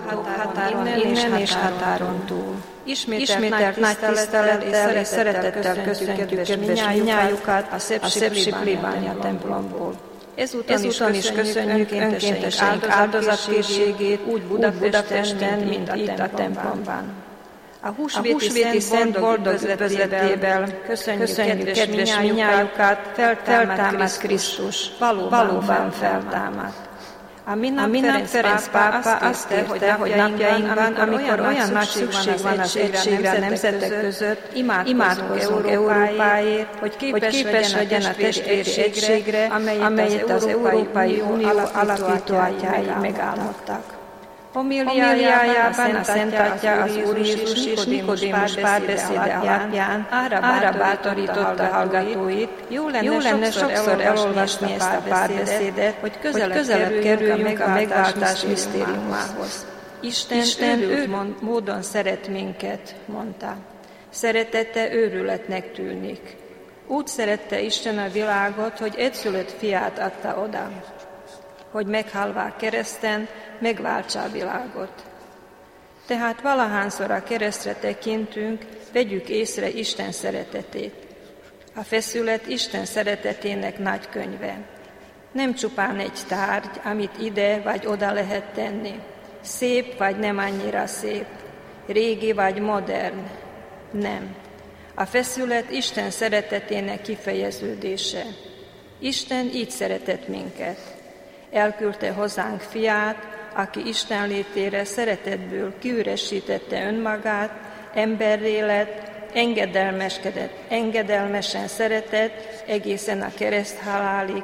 határon innen és határon túl. Ismételt nagy tisztelettel és szeretettel köszöntjük kedves minnyájukat a szepsi plébánia templomból. Ezúton is köszönjük önkénteseink áldozatkészségét úgy Budapesten, mint itt a templomban. A húsvéti szent boldog üdvözletével köszönjük kedves minnyájukat, feltámadt Krisztus, valóban feltámadt. A minap Ferenc pápa azt kérte, hogy napjainkban, amikor olyan nagy szükség van az egységre a nemzetek között, imádkozzunk Európáért, hogy képes legyen a testvéri egységre, amelyet az Európai Unió alapító atyái megálmodtak. Homiliájában a Szent Atya az Úr Jézus Nikodémus párbeszéde alapján arra bátorította hallgatóit, jó lenne sokszor elolvasni ezt a párbeszédet, hogy közelebb kerüljünk a megváltás misztériumához. Isten őrült módon szeret minket, mondta. Szeretete őrületnek tűnik. Úgy szerette Isten a világot, hogy egyszülött fiát adta oda, hogy meghalvá kereszten megváltsa a világot. Tehát valahányszor a keresztre tekintünk, vegyük észre Isten szeretetét. A feszület Isten szeretetének nagy könyve. Nem csupán egy tárgy, amit ide vagy oda lehet tenni. Szép vagy nem annyira szép. Régi vagy modern. Nem. A feszület Isten szeretetének kifejeződése. Isten így szeretett minket. Elküldte hozzánk fiát, aki Isten létére szeretetből kiüresítette önmagát, emberré lett, engedelmesen szeretett, egészen a kereszthalálig,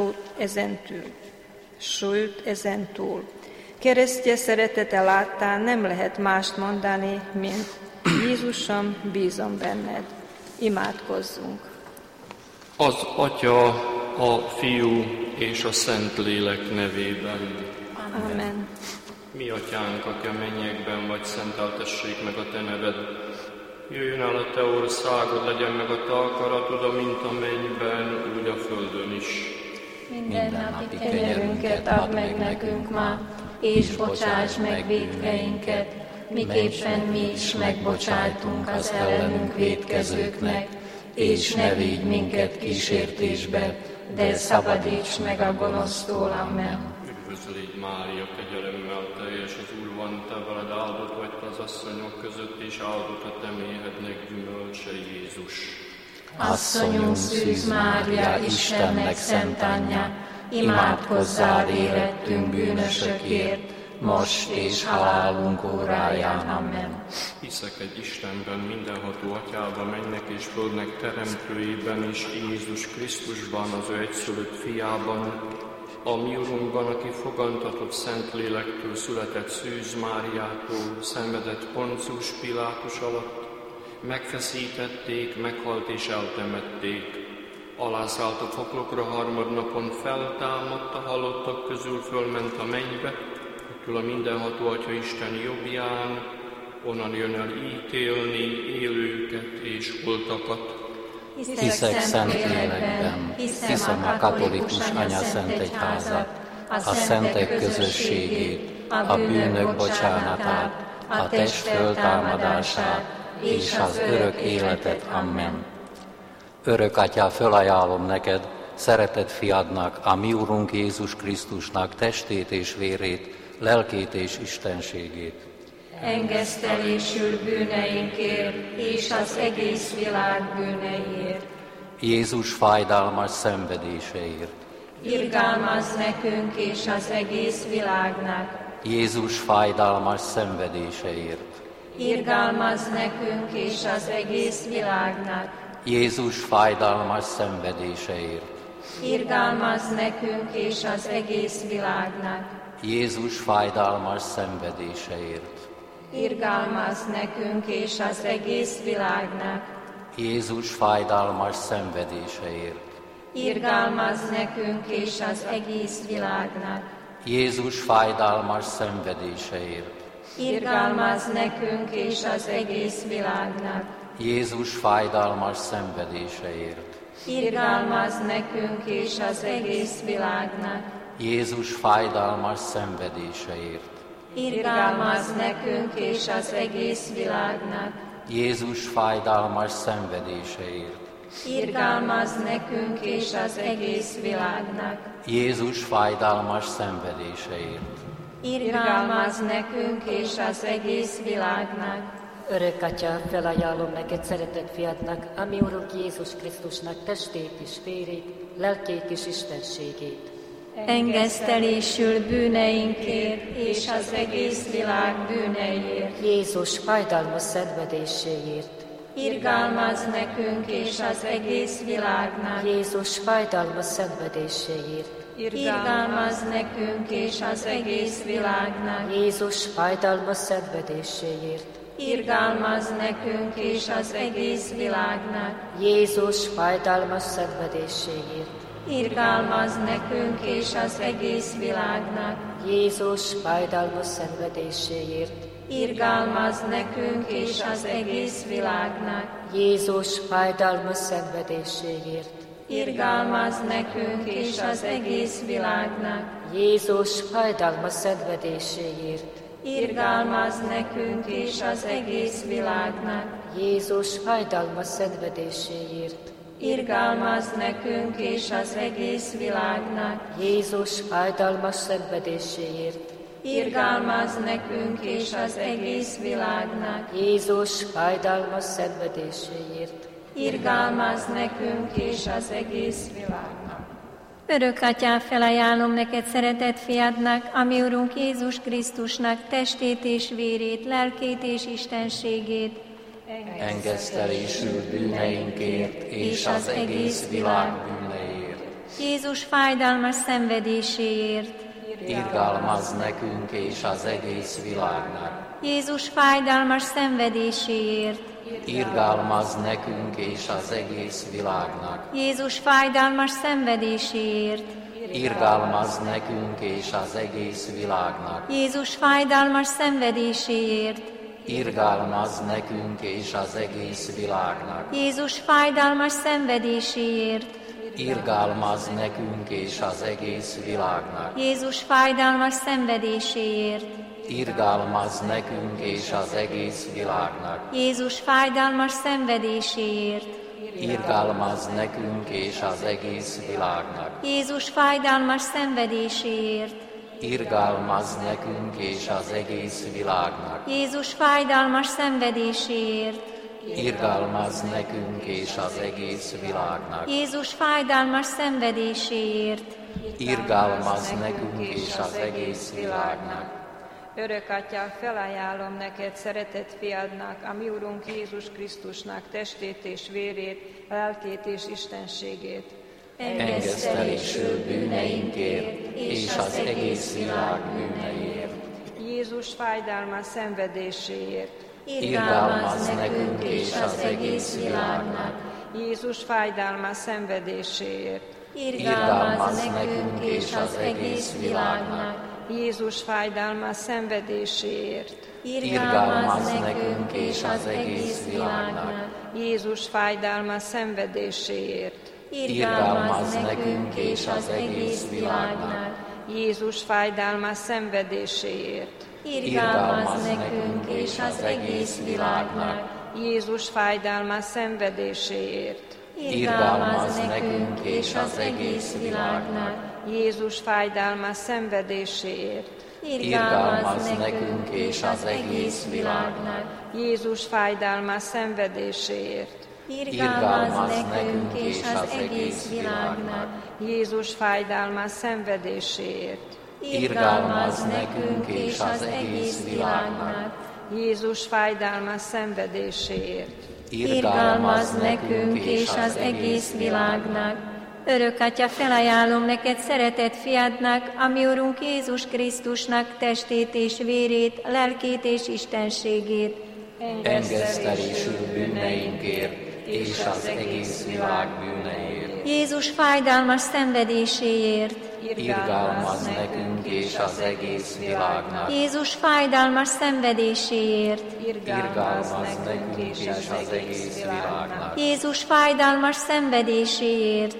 sőt ezen túl. Keresztje szeretete láttán nem lehet mást mondani, mint Jézusom, bízom benned. Imádkozzunk. Az Atya, a Fiú és a Szentlélek nevében. Amen. Mi Atyánk, aki a mennyekben vagy, szenteltessék meg a Te neved. Jöjjön el a Te országod, legyen meg a Te akaratod, mint a mennyben, úgy a földön is. Mindennapi kenyerünket add meg nekünk ma, és bocsáss meg vétkeinket, miképpen mi is megbocsájtunk az ellenünk vétkezőknek, és ne védj minket kísértésbe, de szabadíts meg a gonosztól. Amen. Üdvözl légy, Mária, kegyelemmel teljes, az Úr van te veled, áldott vagy te az asszonyok között, és áldott a te méhednek gyümölcse, Jézus. Asszonyunk szűz Mária, Istennek szent anyja, imádkozzál érettünk bűnösökért, most és halálunk óráján. Amen. Hiszek egy Istenben, mindenható Atyában, mennek és földnek teremtőjében, és Jézus Krisztusban, az ő egyszülött fiában, a mi Urunkban, aki fogantatott Szentlélektől, született Szűz Máriától, szenvedett Poncius Pilátus alatt, megfeszítették, meghalt és eltemették, alászállt a poklokra, harmadnapon feltámadt, a halottak közül fölment a mennybe, a mindenható Atya Isten jobbján, onnan jön el ítélni élőket és holtakat. Hiszek Szentlélekben, hiszem a katolikus anyaszentegyházat, a szentek közösségét, a bűnök bocsánatát, a test föltámadását és az örök életet. Amen. Örök Atyá, fölajánlom neked, szeretett fiadnak, a mi Urunk Jézus Krisztusnak testét és vérét, lelkét és istenségét. Engesztelésül bűneinkért és az egész világ bűneiért. Jézus fájdalmas szenvedéseért. Irgalmazz nekünk és az egész világnak. Jézus fájdalmas szenvedéseért. Irgalmazz nekünk és az egész világnak. Jézus fájdalmas szenvedéseért. Irgalmazz nekünk és az egész világnak. Jézus fájdalmas szenvedéseért. Irgalmazz nekünk és az egész világnak. Jézus fájdalmas szenvedéseért. Irgalmazz nekünk és az egész világnak. Jézus fájdalmas szenvedéseért. Irgalmazz nekünk és az egész világnak. Jézus fájdalmas szenvedéseért. Irgalmazz nekünk és az egész világnak. Jézus fájdalmas szenvedéseért. irgalmazz nekünk és az egész világnak. Jézus fájdalmas szenvedéseért, irgalmazz nekünk és az egész világnak. Jézus fájdalmas szenvedéseért, irgalmazz nekünk és az egész világnak. Örök Atya, felajánlom neked szeretett fiadnak, ami Urunk Jézus Krisztusnak testét és vérét, lelkét és istenségét. Engesztelésül bűneinkért és az egész világ bűneiért. Jézus fájdalmas szenvedéséért, irgalmazz nekünk és az egész világnak. Jézus fájdalmas szenvedéséért, irgalmazz nekünk és az egész világnak. Jézus fájdalmas szenvedéséért, irgalmazz nekünk és az egész világnak. Jézus fájdalmas szenvedéséért, irgalmazz nekünk és az egész világnak. Jézus fájdalmas szenvedéséért, irgalmazz nekünk és az egész világnak. Jézus fájdalmas szenvedéséért, irgalmazz nekünk és az egész világnak. Jézus fájdalmas szenvedéséért, irgalmazz nekünk és az egész világnak. Jézus fájdalmas szenvedéséért, irgalmazz nekünk és az egész világnak. Jézus fájdalmas szenvedéséért, irgalmazz nekünk és az egész világnak. Jézus fájdalmas szenvedéséért, irgalmazz nekünk és az egész világnak. Örök Atyám, felajánlom neked szeretett fiadnak, ami Urunk Jézus Krisztusnak testét és vérét, lelkét és istenségét, engesztelésül bűneinkért és az egész világ bűneiért. Jézus fájdalmas szenvedéséért, irgalmazz nekünk és az egész világnak. Jézus fájdalmas szenvedéséért, irgalmazz nekünk és az egész világnak. Jézus fájdalmas szenvedéséért, irgalmazz nekünk és az egész világnak. Jézus fájdalmas szenvedéséért, irgalmazz nekünk és az egész világnak. Jézus fájdalmas szenvedéséért, irgalmazz nekünk és az egész világnak. Jézus fájdalmas szenvedéséért, irgalmazz nekünk és az egész világnak. Jézus fájdalmas szenvedéséért, irgalmazz nekünk és az egész világnak. Jézus fájdalmas szenvedéséért, irgalmazz nekünk és az egész világnak. Jézus fájdalmas szenvedéséért, irgalmazz nekünk és az egész világnak. Jézus fájdalmas szenvedéséért, irgalmazz nekünk és az egész világnak. Örök Atyám, felajánlom neked szeretett fiadnak, a mi Urunk Jézus Krisztusnak testét és vérét, lelkét és istenségét, engesztelésül bűneinkért és az egész világ bűneiért. Jézus fájdalmas szenvedéséért, irgalmazz nekünk és az egész világnak. Jézus fájdalmas szenvedéséért, irgalmazz nekünk és az egész világnak. Jézus fájdalmas szenvedéséért, irgalmazz nekünk és az egész világnak. Jézus fájdalmas szenvedéséért, irgalmazz nekünk és az egész világnak. Jézus fájdalmas szenvedéséért, irgalmazz nekünk és az egész világnak. Jézus fájdalmas szenvedéséért, irgalmazz nekünk és az egész világnak. Jézus fájdalmas szenvedéséért, irgalmazz nekünk és az egész világnak. Jézus fájdalmas szenvedéséért, irgalmazz nekünk és az egész világnak. Jézus fájdalmas szenvedéséért, irgalmazz nekünk és az egész világnak. Jézus fájdalmas szenvedéséért, irgalmazz nekünk és az egész világnak. Örök Atya, felajánlom neked szeretett fiadnak, a mi Urunk Jézus Krisztusnak testét és vérét, lelkét és istenségét, engesztelésül bűneinkért és az egész világ bűneiért. Jézus fájdalmas szenvedéséért, irgalmazz nekünk és az egész világnak. Jézus fájdalmas szenvedéséért, irgalmazz nekünk és az egész világnak. Jézus fájdalmas szenvedéséért,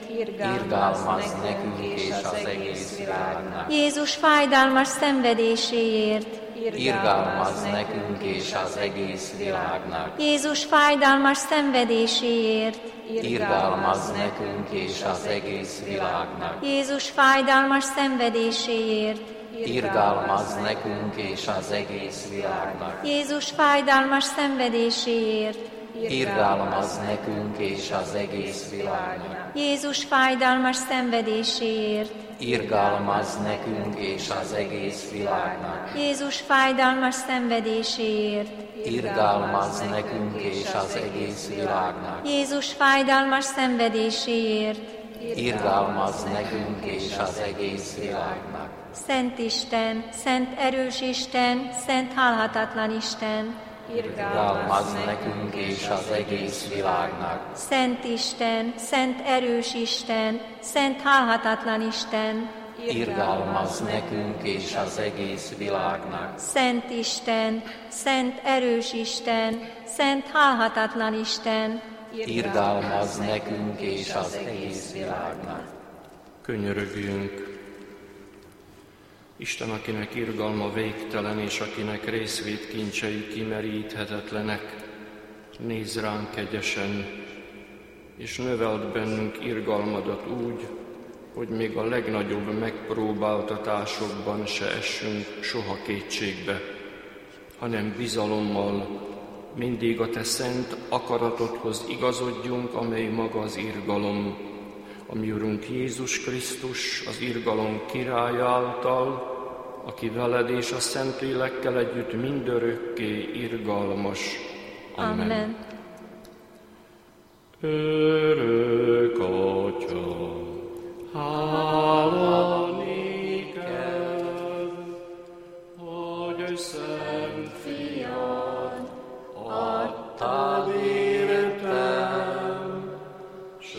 irgalmazz nekünk és az egész világnak. Jézus fájdalmas szenvedéséért, irgalmazz nekünk és az egész világnak. Jézus fájdalmas szenvedéséért, Irgalmazz nekünk és az egész világnak. Jézus fájdalmas szenvedéséért, Irgalmazz nekünk és az egész világnak. Jézus fájdalmas szenvedéséért, Irgalmazz nekünk és az egész világnak. Jézus fájdalmas szenvedéséért, Irgalmazz nekünk és az egész világnak. Jézus fájdalmas szenvedéséért, Irgalmazz nekünk és az egész világnak. Jézus fájdalmas szenvedéséért, Irgalmazz nekünk és az egész világnak. Szent Isten, Szent erős Isten, Szent halhatatlan Isten, Irgalmazz nekünk és az egész világnak. Szent Isten, Szent erős Isten, Szent halhatatlan Isten, Irgalmazz nekünk és az egész világnak. Szent Isten, Szent erős Isten, Szent halhatatlan Isten, Irgalmazz nekünk és az egész világnak. Könyörögjünk! Isten, akinek irgalma végtelen, és akinek részvét kincsei kimeríthetetlenek, nézz ránk kegyesen, és növeld bennünk irgalmadat úgy, hogy még a legnagyobb megpróbáltatásokban se essünk soha kétségbe, hanem bizalommal mindig a te szent akaratodhoz igazodjunk, amely maga az irgalom, a mi Urunk Jézus Krisztus, az irgalom Király által, aki veled és a Szentlélekkel együtt mindörökké irgalmas. Amen. Örök Atya, hála néked, hogy Szent Fiad adtál értem, s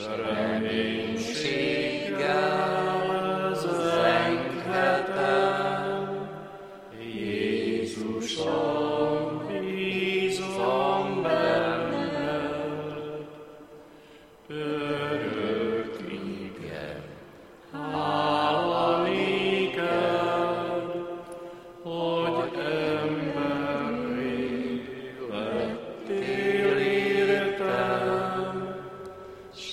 reménységgel zenghetem. Jézusom, bízom benned, örök ige. Hála néked, hogy emberré lettél értem, s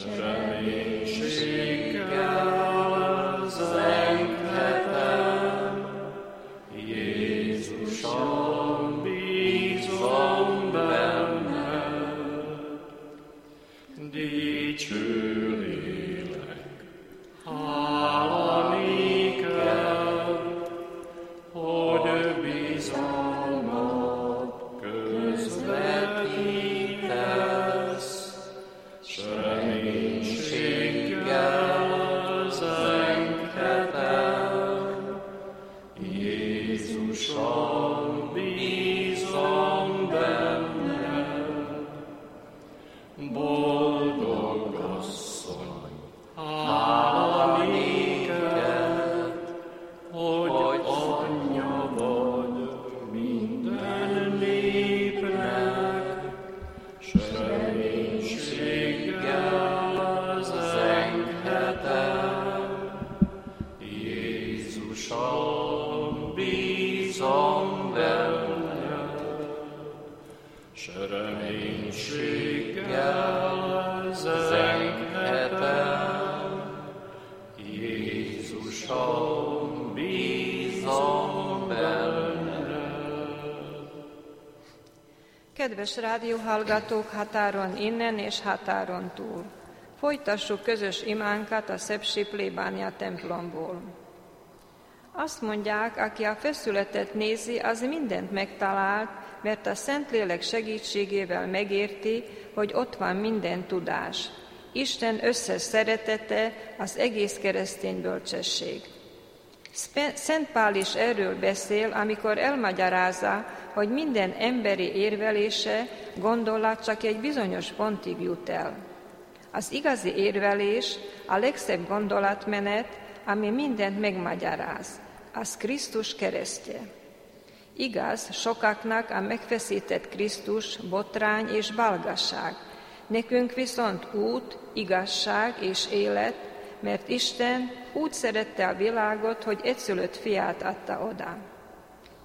reménységgel zenghetem. Jézusom, bízom benned, dicső lélek. Hála néked, hogy bizalmat közvetítesz, s reménységgel zenghetem. Jézusom, bízom benned, boldog asszony. Hála néked, hogy anyja vagy minden népnek, s reménységgel zenghetem. Jézusom, bízom benned, s reménységgel zenghetem. Jézusom, bízom benned. Kedves rádióhallgatók határon innen és határon túl! Folytassuk közös imánkat a szepsi plébánia templomból. Azt mondják, aki a feszületet nézi, az mindent megtalált, mert a Szentlélek segítségével megérti, hogy ott van minden tudás. Isten összes szeretete, az egész keresztény bölcsesség. Szent Pál is erről beszél, amikor elmagyarázza, hogy minden emberi érvelése, gondolat csak egy bizonyos pontig jut el. Az igazi érvelés, a legszebb gondolatmenet, ami mindent megmagyaráz, az Krisztus keresztje. Igaz, sokaknak a megfeszített Krisztus botrány és balgasság, nekünk viszont út, igazság és élet, mert Isten úgy szerette a világot, hogy egyszülött fiát adta oda.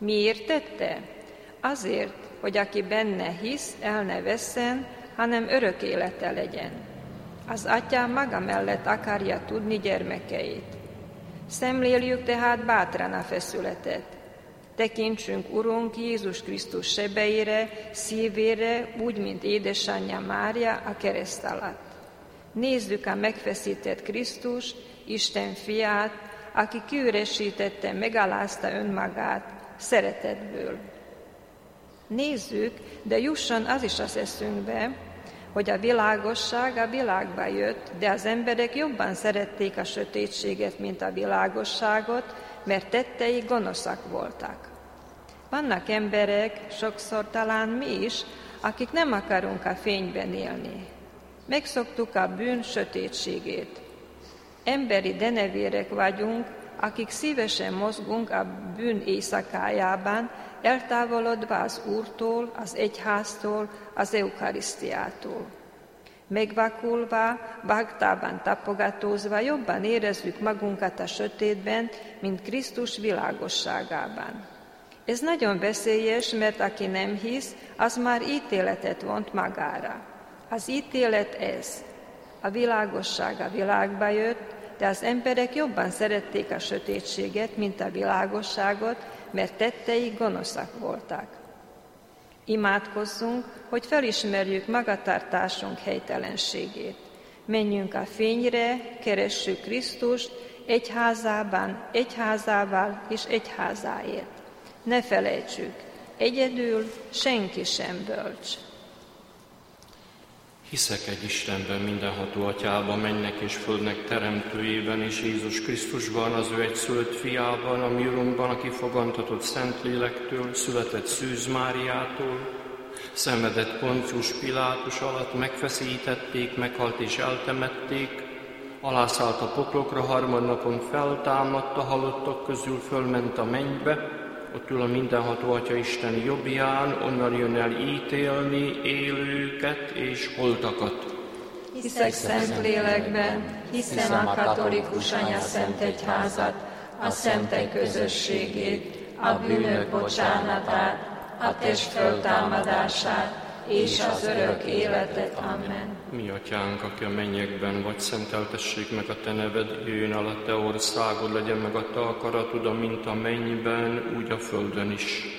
Miért tette? Azért, hogy aki benne hisz, el ne vesszen, hanem örök élete legyen. Az Atyám maga mellett akarja tudni gyermekeit. Szemléljük tehát bátran a feszületet. Tekintsünk Urunk Jézus Krisztus sebeire, szívére, úgy, mint édesanyja Mária a kereszt alatt. Nézzük a megfeszített Krisztus, Isten fiát, aki kiüresítette, megalázta önmagát szeretetből. Nézzük, de jusson az is az eszünkbe, hogy a világosság a világba jött, de az emberek jobban szerették a sötétséget, mint a világosságot, mert tettei gonoszak voltak. Vannak emberek, sokszor talán mi is, akik nem akarunk a fényben élni. Megszoktuk a bűn sötétségét. Emberi denevérek vagyunk, akik szívesen mozgunk a bűn éjszakájában, eltávolodva az Úrtól, az egyháztól, az eukarisztiától. Megvakulva, vágtában tapogatózva jobban érezzük magunkat a sötétben, mint Krisztus világosságában. Ez nagyon veszélyes, mert aki nem hisz, az már ítéletet vont magára. Az ítélet ez. A világosság a világba jött, de az emberek jobban szerették a sötétséget, mint a világosságot, mert tettei gonoszak voltak. Imádkozzunk, hogy felismerjük magatartásunk helytelenségét. Menjünk a fényre, keressük Krisztust egyházában, egyházával és egyházáért. Ne felejtsük, egyedül senki sem bölcs. Hiszek egy Istenben, mindenható Atyában, mennek és földnek teremtőjében, és Jézus Krisztusban, az ő egyszülött fiában, a mi Urunkban, aki fogantatott Szentlélektől, született Szűz Máriától, szenvedett Poncius Pilátus alatt, megfeszítették, meghalt és eltemették, alászállt a poklokra, harmadnapon feltámadt, a halottak közül fölment a mennybe, ott ül a mindenható Atya Isten jobbján, onnan jön el ítélni élőket és holtakat. Hiszek Szentlélekben, hiszem a katolikus anyaszent egyházat, a szentek közösségét, a bűnök bocsánatát, a test föltámadását és az örök életet. Amen. Mi Atyánk, aki a mennyekben vagy, szenteltessék meg a Te neved, jöjjön el a Te országod, legyen meg a Te akaratod, amint a mennyben, úgy a földön is.